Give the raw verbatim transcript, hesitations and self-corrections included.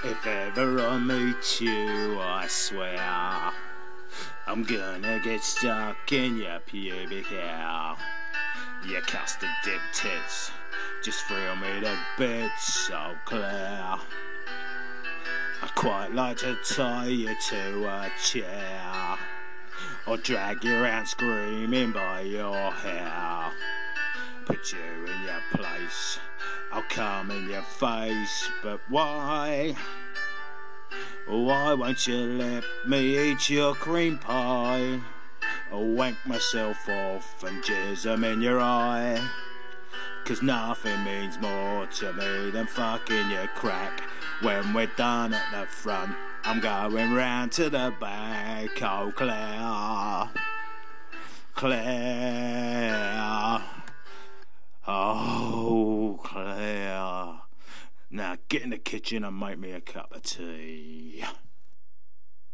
If ever I meet you, I swear I'm gonna get stuck in your pubic hair. Your custard dip tits just thrill me to bits, so clear. I'd quite like to tie you to a chair, or drag you around screaming by your hair. Put you in your place, I'll come in your face, but why? Why won't you let me eat your cream pie? I'll wank myself off and jizz them in your eye. Cause nothing means more to me than fucking your crack. When we're done at the front, I'm going round to the back. Oh Claire, Claire, oh Claire. Now get in the kitchen and make me a cup of tea.